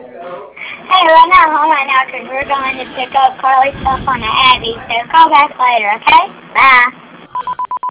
Hey, we're not home right now because we're going to pick up Carly's stuff on the Abby, so call back later, okay? Bye.